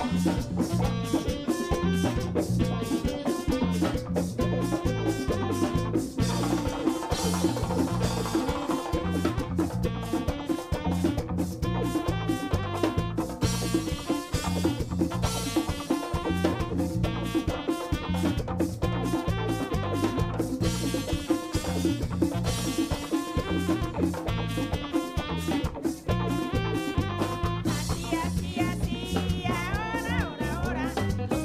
Así, así, así, ahora, ahora, ahora.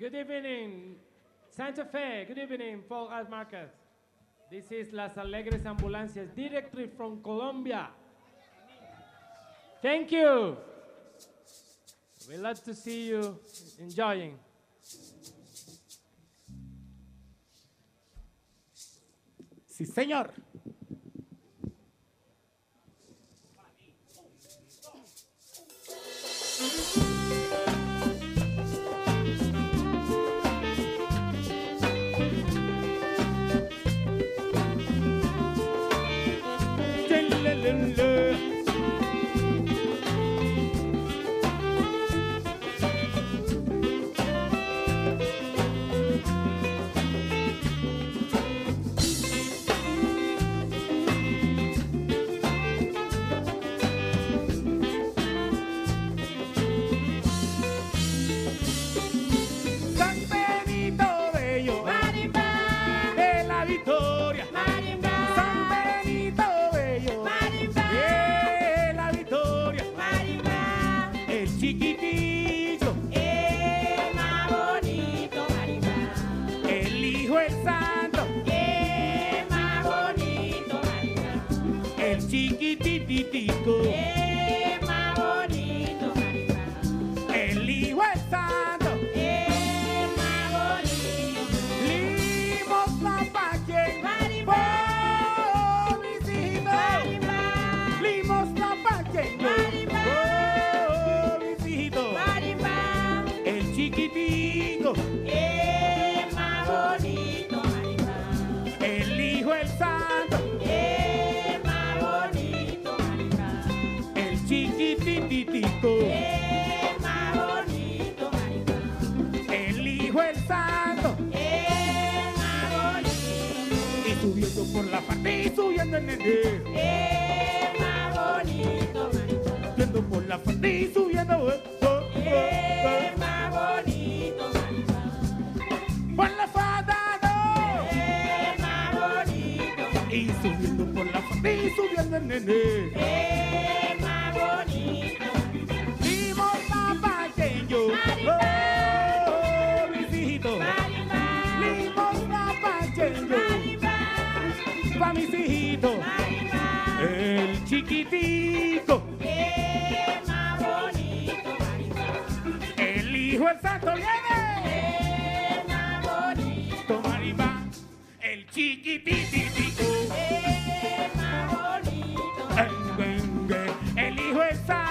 Good evening, Santa Fe. Good evening, Folk Art Market. This is Las Alegres Ambulancias, directly from Colombia. Thank you. We love to see you enjoying. Sí, señor. Por la parte y subiendo el nene. Más bonito, maricón. Subiendo por la parte y subiendo. Más bonito, maricón. Por la falda. Más bonito. Y subiendo por la parte y subiendo el nene. Más bonito. Dimos papá que yo. Mis hijitos. Dimos papá que yo. Pa' mis hijitos, el chiquitico, Más bonito, maricón. el hijo el santo viene, Más bonito. Maribá, el chiquititico, Más bonito. el hijo el santo.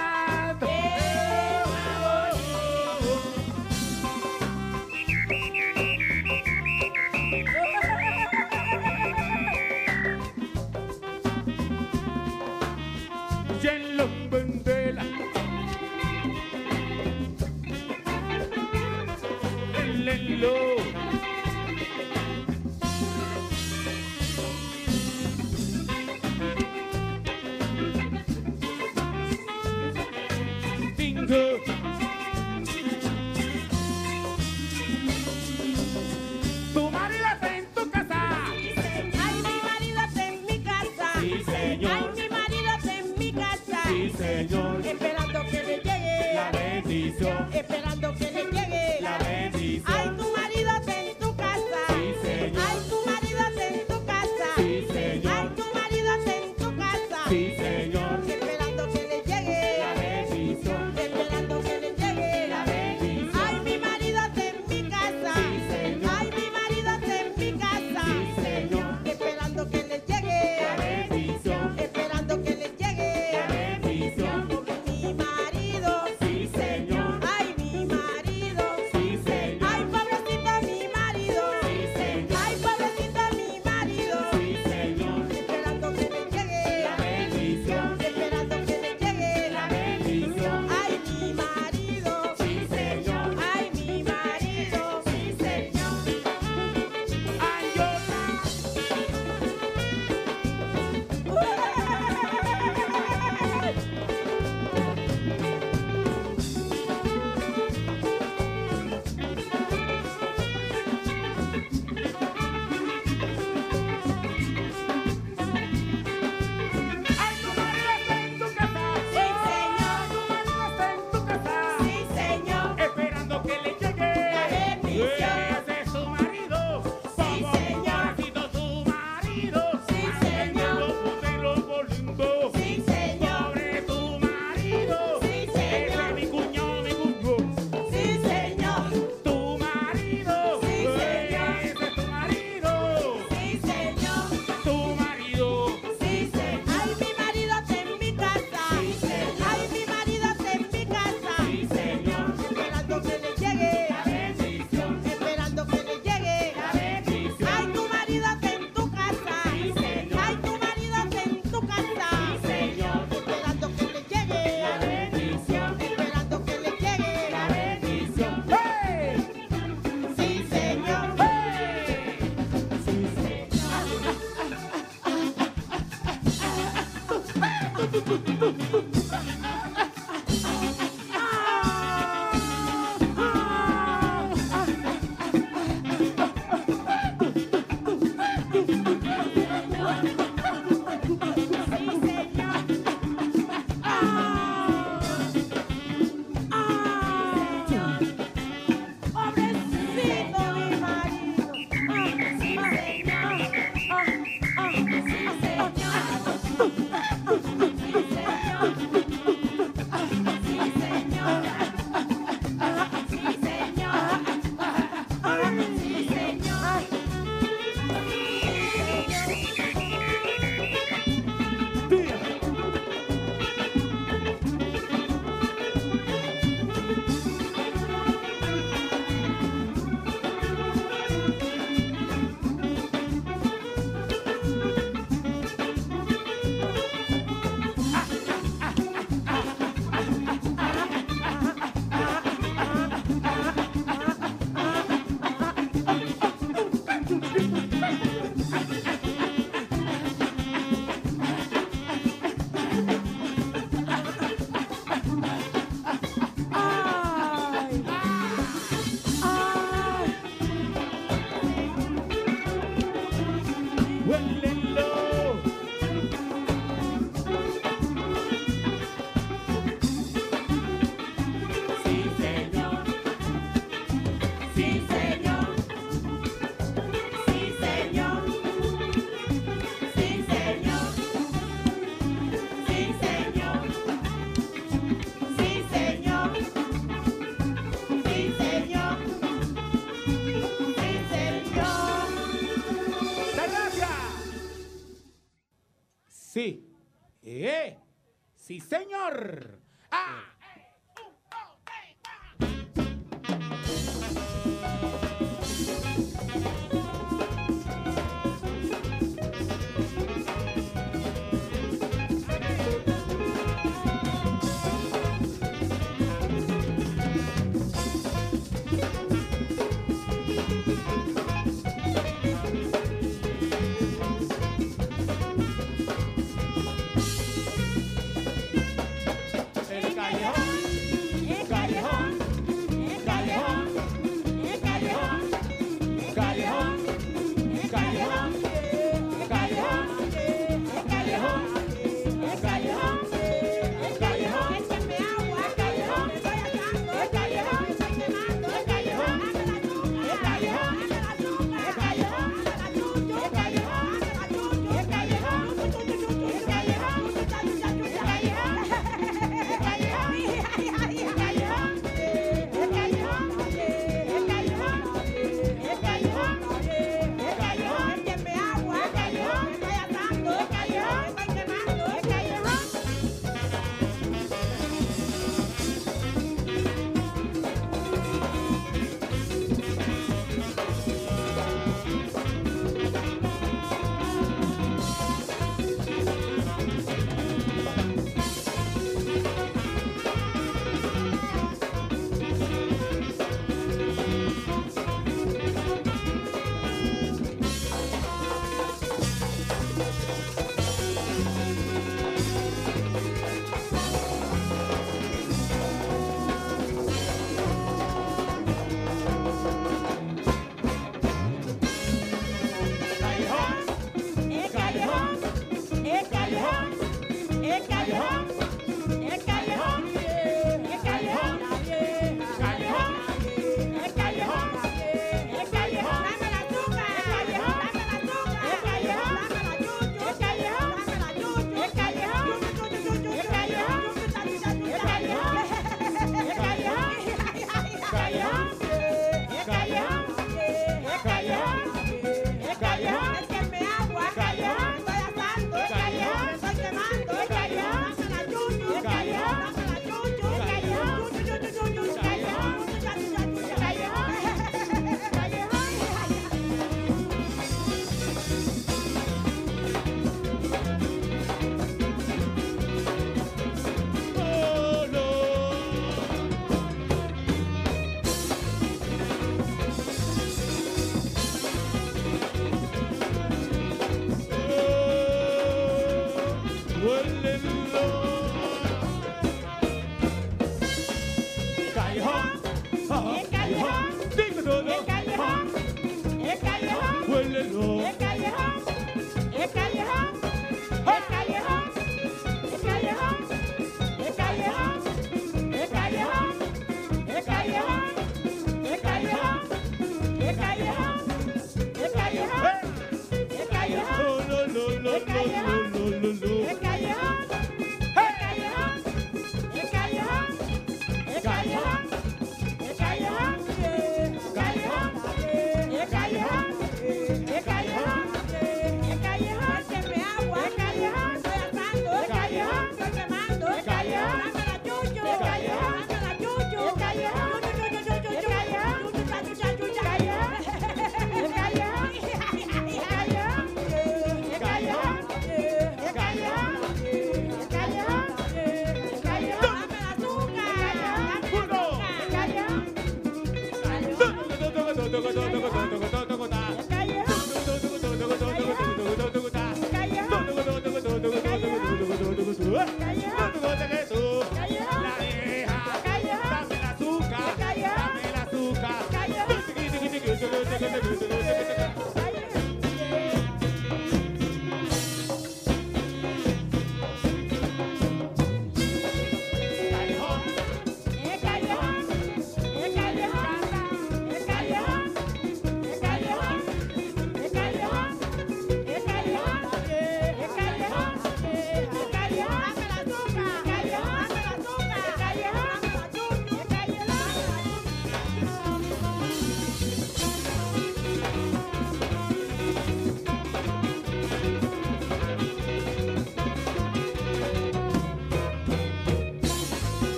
Sí. Sí, señor. ¡Ah!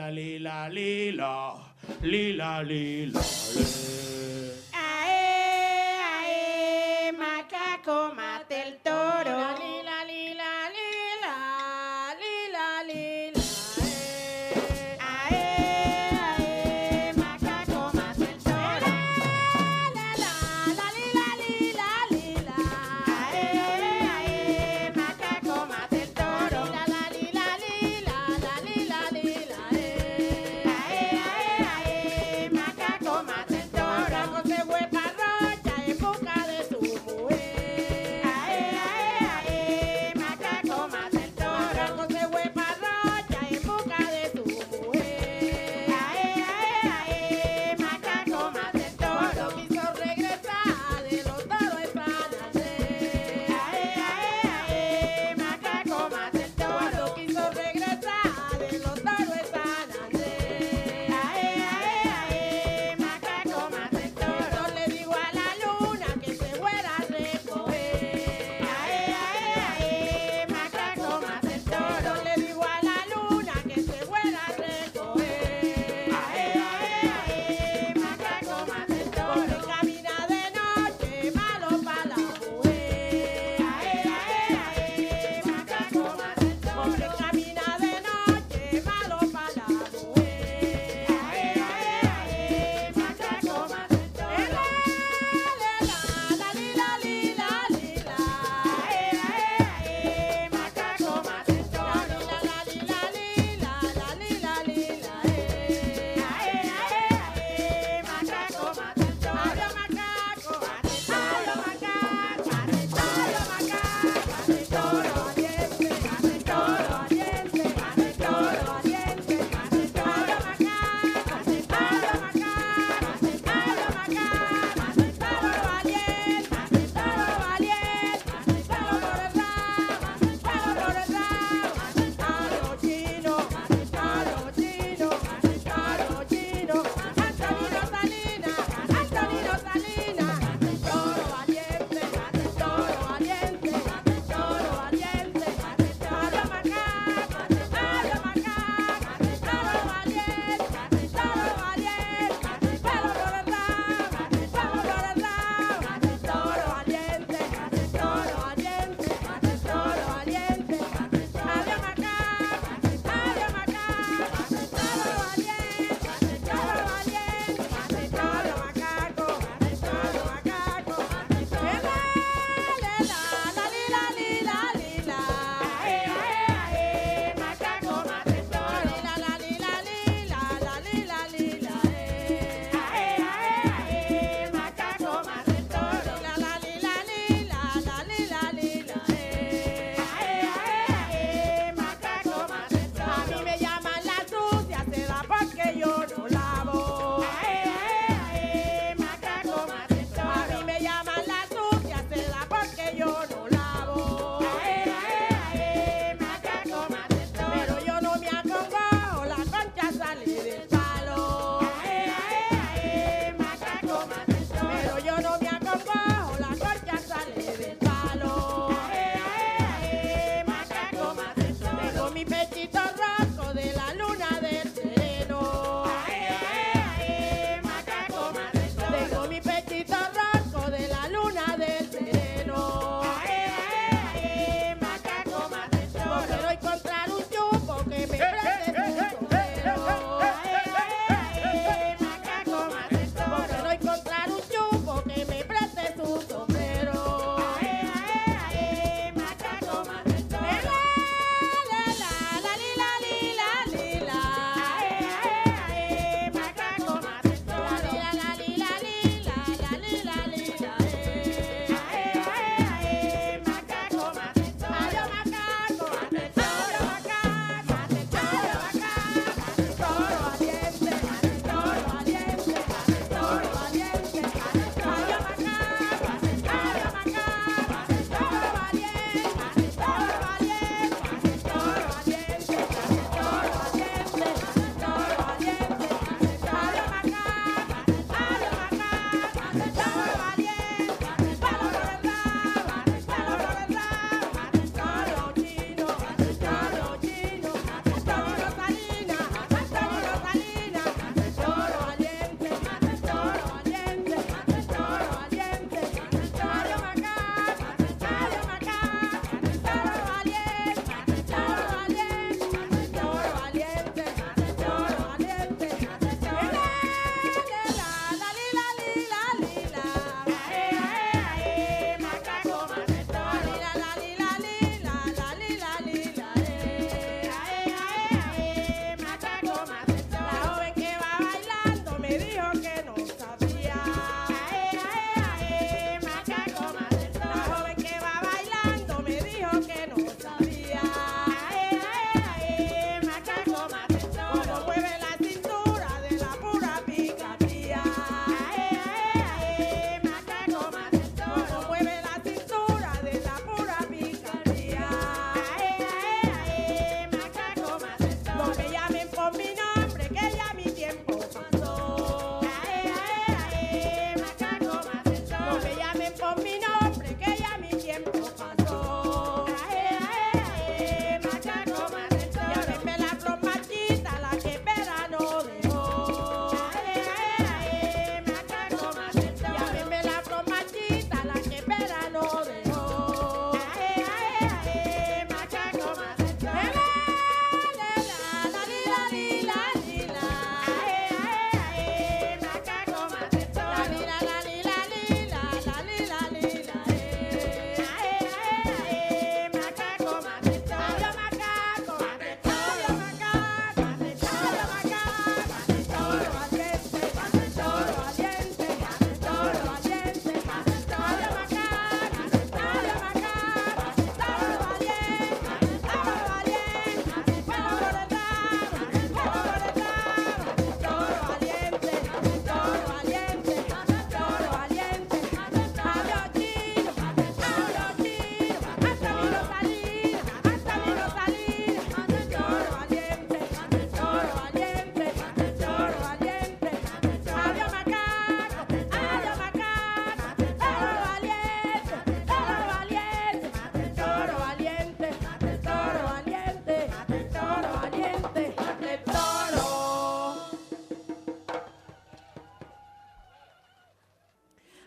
lila, lila, lila, lila, lila, Ae, ae, macaco, mate el toro. Lila, lila, lila, lila, lila. Ae, ae, macaco, mate el toro. La, la, la, lila, lila, lila. Ae, ae, macaco, mate el toro. La, la, lila, lila, la, lila, lila. Ae, ae, ae, macaco, mate el toro. Macaco se fue pa' Rocha en busca de su mujer.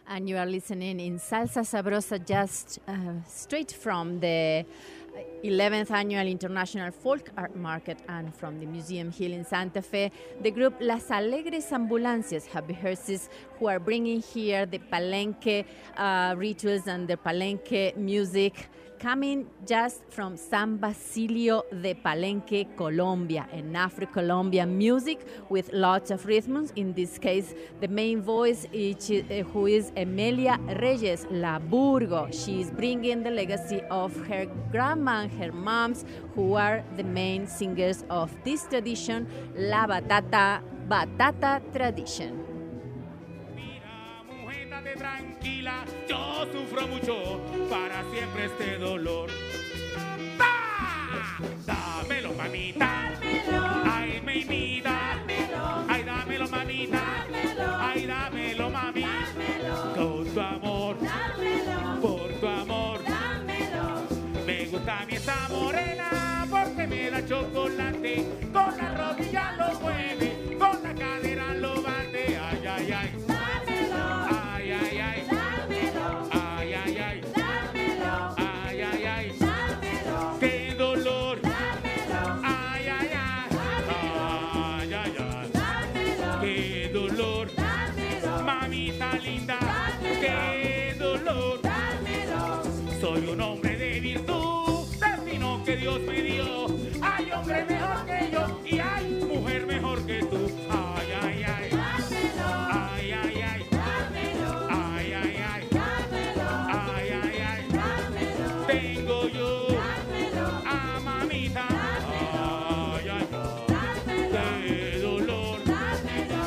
And you are listening in Salsa Sabrosa, just straight from the 11th Annual International Folk Art Market and from the Museum Hill in Santa Fe. The group Las Alegres Ambulancias have rehearsers who are bringing here the Palenque rituals and the Palenque music, coming just from San Basilio de Palenque, Colombia, an Afro-Colombian music with lots of rhythms. In this case, the main voice who is Emelia Reyes La Burgo. She is bringing the legacy of her grandma and her moms, who are the main singers of this tradition, La Batata tradition. Tranquila, yo sufro mucho, para siempre este dolor. ¡Ah! Dámelo, mamita. Dámelo. Ay, mamita. Dámelo. Ay, dámelo, mamita. Dámelo. Ay, dámelo, mami. Dámelo. Con tu amor. Dámelo. Por tu amor. Dámelo. Me gusta a mí esa morena porque me da chocolate. Con la rodilla lo mueve, con la cadera lo bate. Ay, ay, ay. Soy un hombre de virtud, destino que Dios me dio. Hay hombre mejor que yo y hay mujer mejor que tú. Ay, ay, ay. Dámelo. Ay, ay, ay. Dámelo. Ay, ay, ay. Dámelo. Ay, ay, ay. Dámelo. Tengo yo. Dámelo. A mamita. Dámelo. Ay, ay, ay. Dámelo. Qué dolor. Dámelo.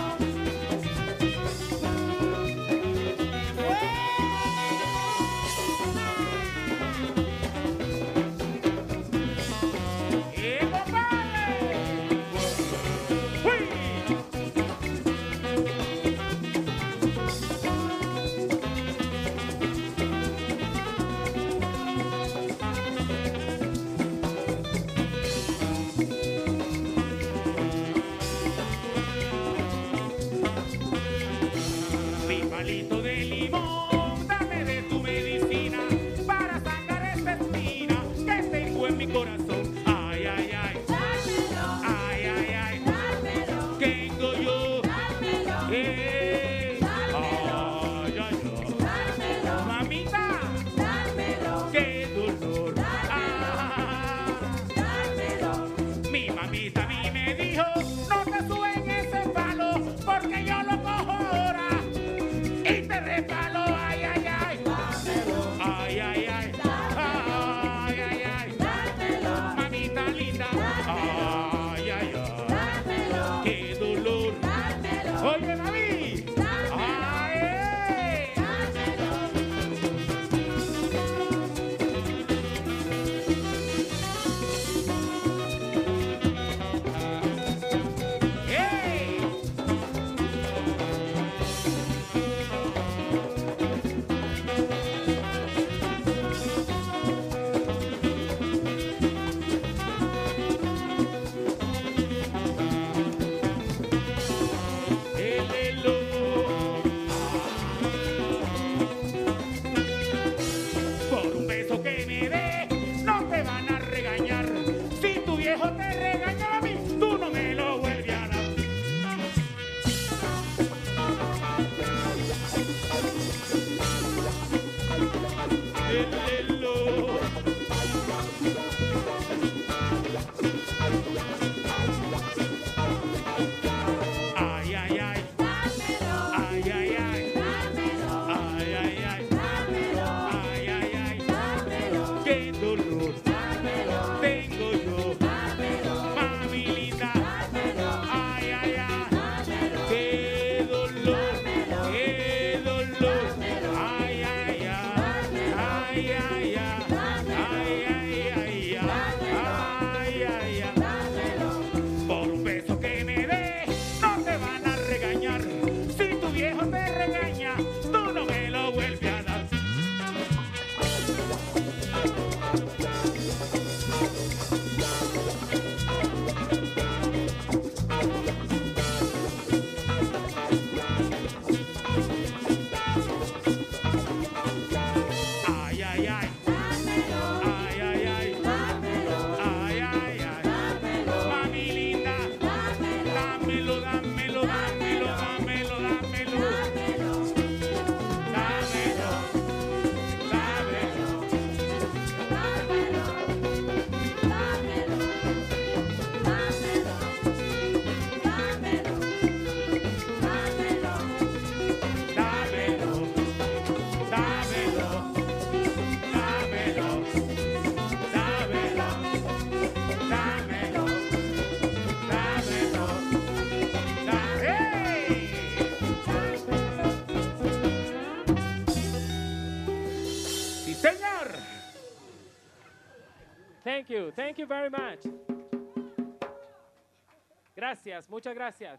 you. Thank you very much. Gracias, muchas gracias.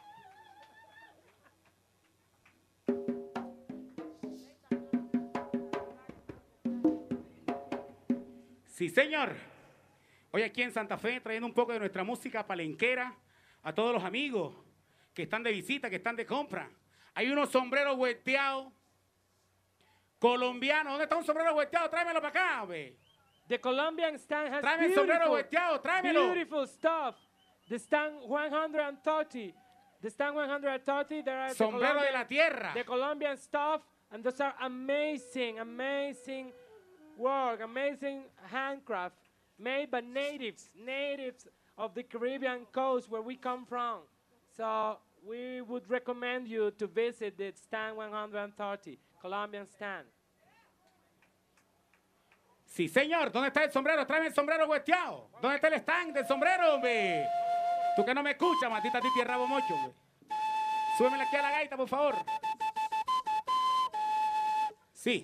Sí, señor. Hoy aquí en Santa Fe trayendo un poco de nuestra música palenquera a todos los amigos que están de visita, que están de compra. Hay unos sombreros vuelteados colombianos. ¿Dónde está un sombrero vuelteado? Tráemelo para acá, ve. The Colombian stand has Tráeme el sombrero vuelteado, tráemelo. beautiful stuff. The stand 130. The stand 130, there are Sombrero de la tierra. the Colombian stuff, and those are amazing, amazing work, amazing handcraft, made by natives of the Caribbean coast where we come from. So we would recommend you to visit the stand 130, Colombian stand. Sí, señor. ¿Dónde está el sombrero? Tráeme el sombrero vuelteado. ¿Dónde está el stand del sombrero, hombre? Tú que no me escuchas, maldita titi de rabo mocho, hombre. Súbemela aquí a la gaita, por favor. Sí.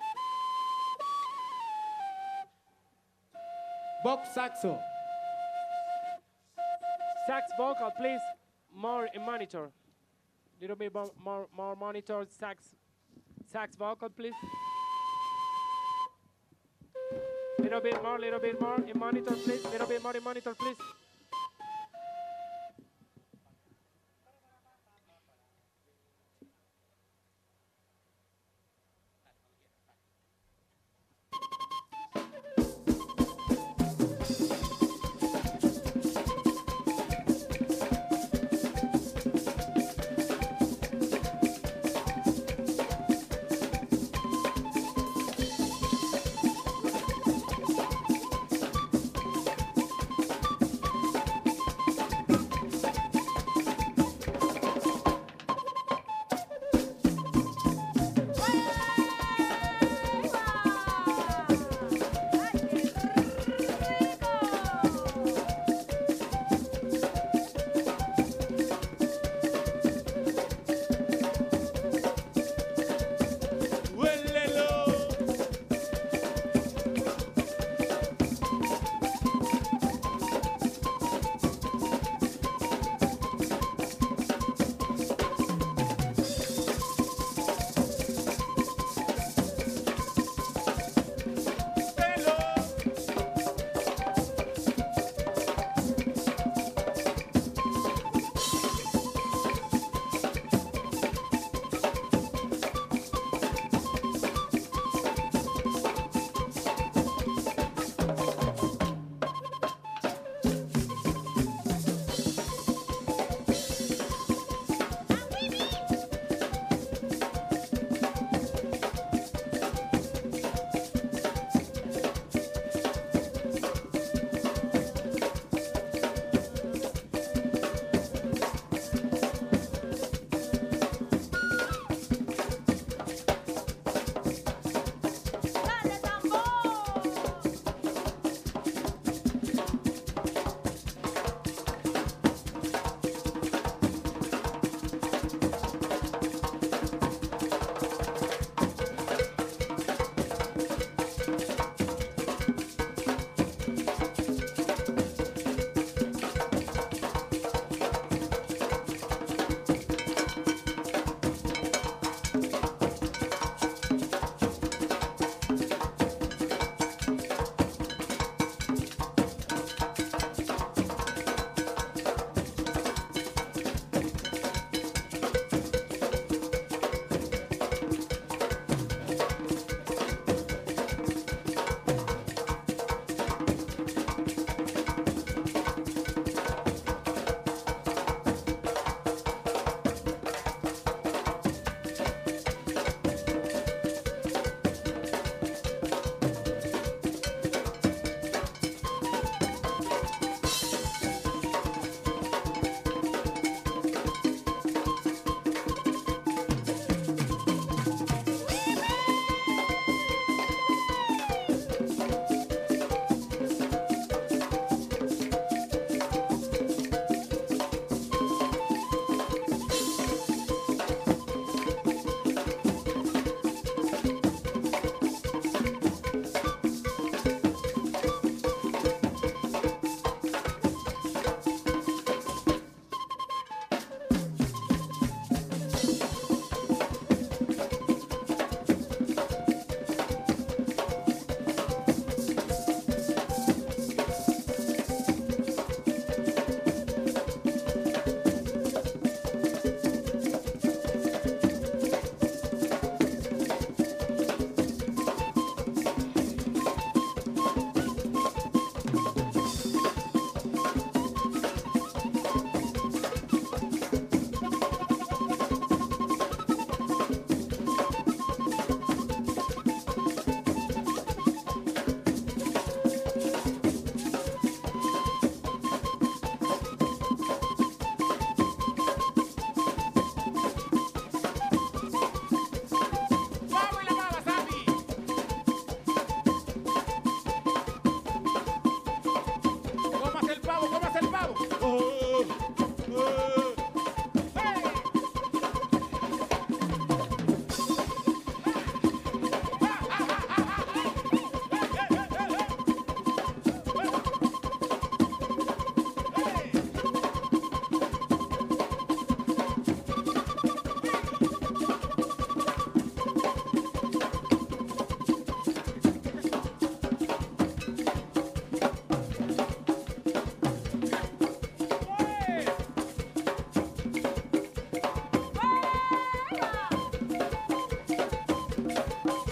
Box saxo. Sax vocal, please. More in monitor. Little bit more monitor. Sax vocal, please. Little bit more in monitor, please. Little bit more in monitor, please.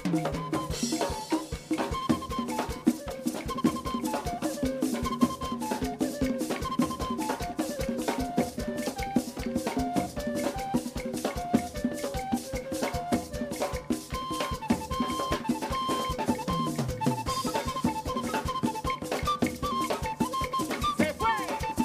Se fue.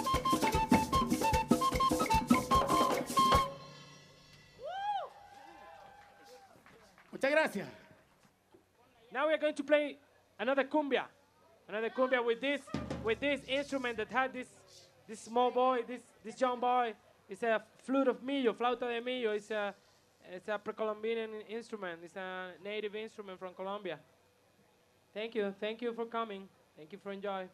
Muchas gracias. Now we're going to play another cumbia with this instrument that had this small boy, this young boy. It's a flute of millo, flauta de millo. It's a pre-Columbian instrument. It's a native instrument from Colombia. Thank you for coming. Thank you for enjoying.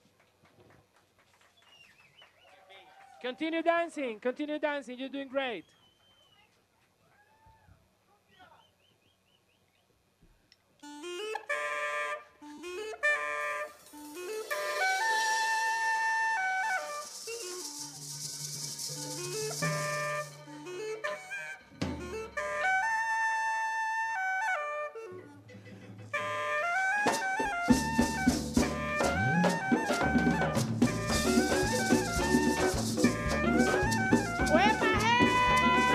Continue dancing, you're doing great. ¡Uepa,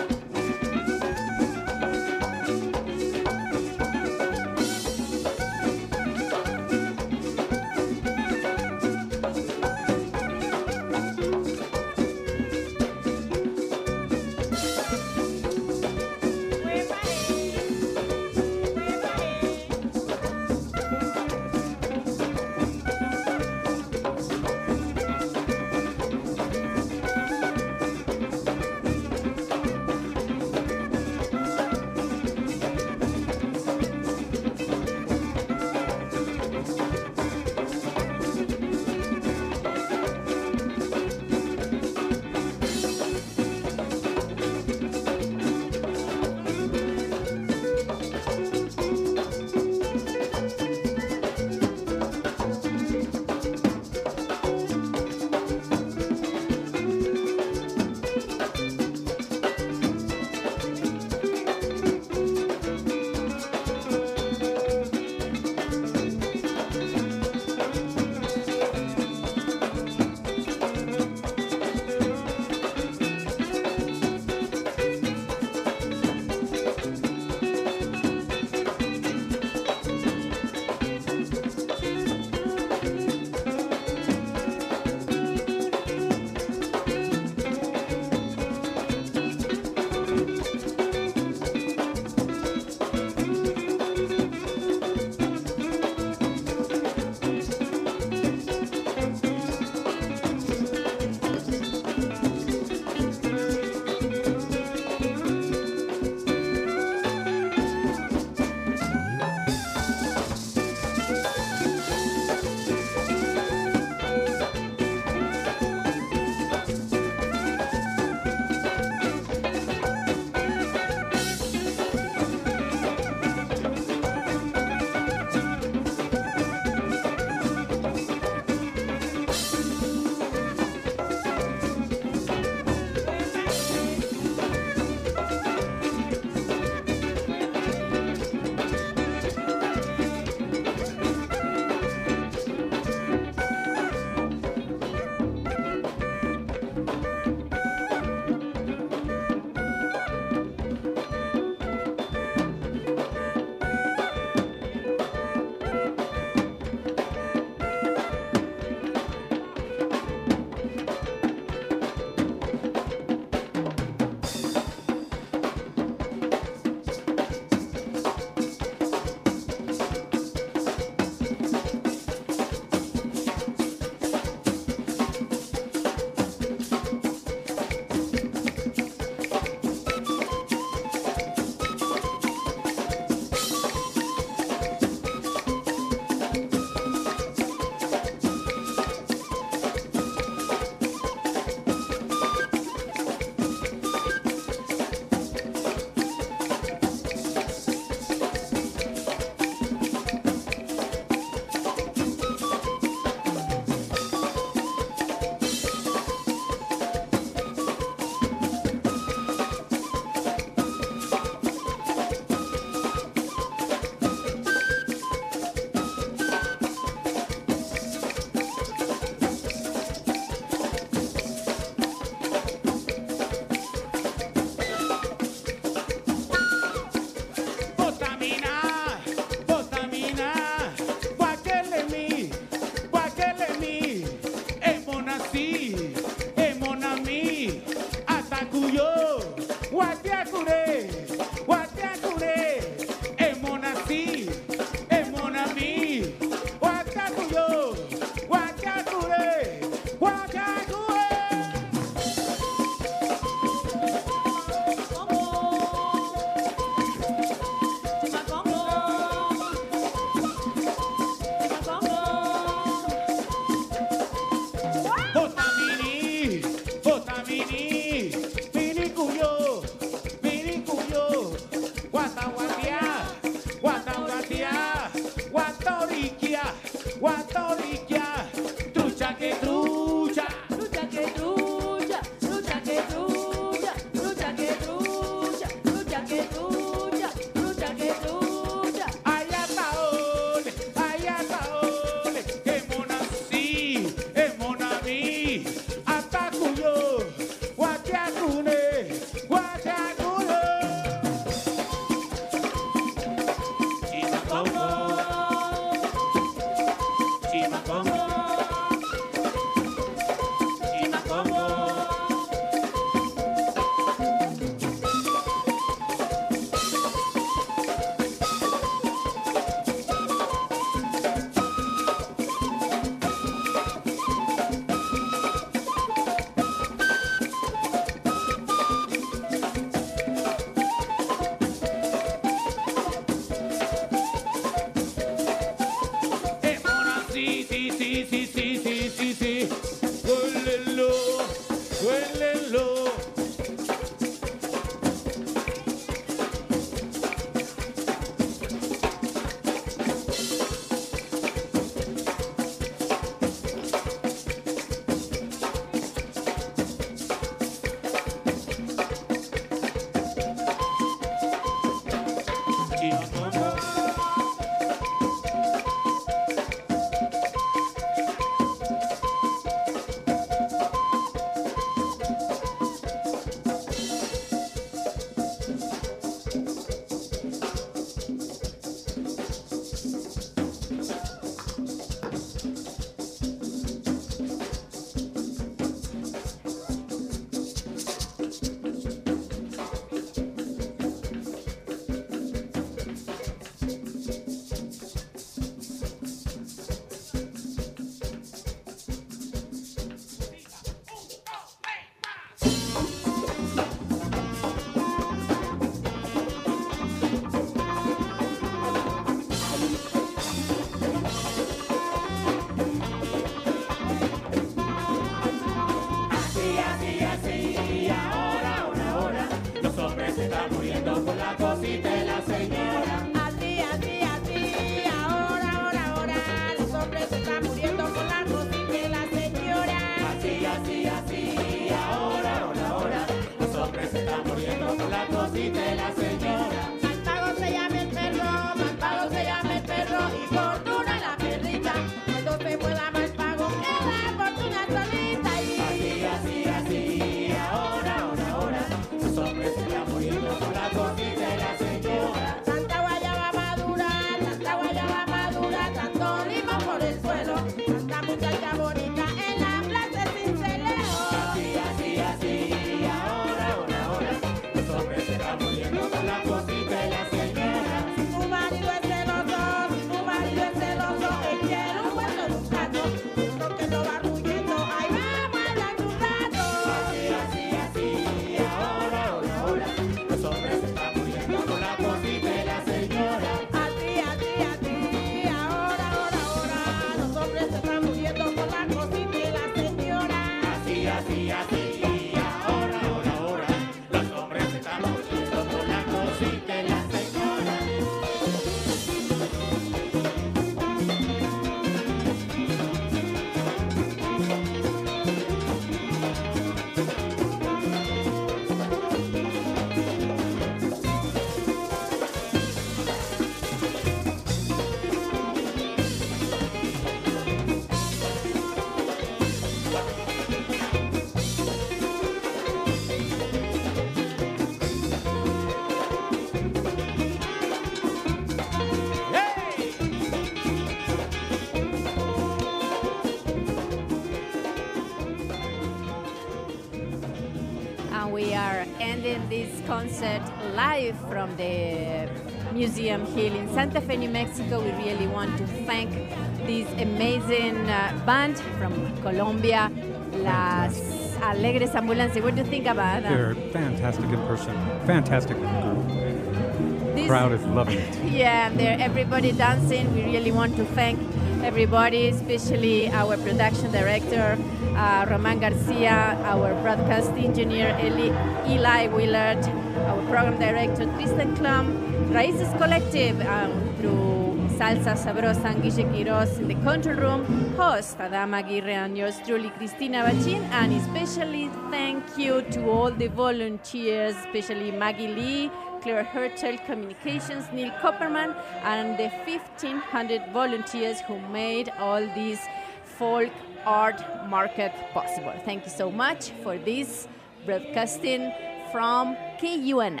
and we are ending this concert live from the Museum Hill in Santa Fe, New Mexico. We really want to thank this amazing band from Colombia, Las Alegres Ambulancias. What do you think about them? They're fantastic in person. Fantastic group. This Crowd is loving it. Yeah, they're everybody dancing. We really want to thank everybody, especially our production director, Roman Garcia, our broadcast engineer, Eli Willard, our program director, Tristan Klum, Raíces Collective, through Salsa Sabrosa and Guille Quiroz in the control room, host Adama Aguirre and yours truly, Cristina Bachin, and especially thank you to all the volunteers, especially Maggie Lee, Claire Hertel Communications, Neil Copperman, and the 1,500 volunteers who made all this folk art market possible. Thank you so much for this broadcasting from KUNM.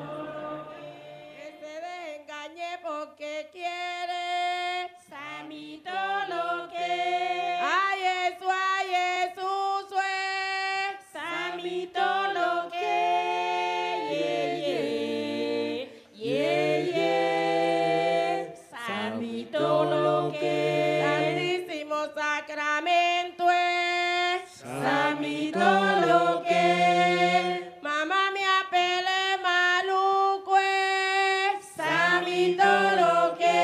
Porque quiere Samito lo que a Jesús fue Samito lo que Samito lo que Santísimo Sacramento es Samito lo que mamá me apele maluco es Samito lo que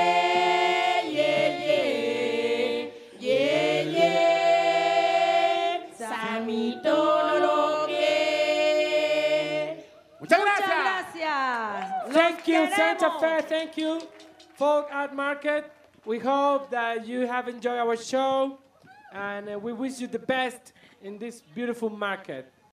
Samito lo que. Muchas Muchas gracias. gracias. Thank you, Los Santa queremos. Fe. Thank you, Folk Art Market. We hope that you have enjoyed our show, and we wish you the best in this beautiful market.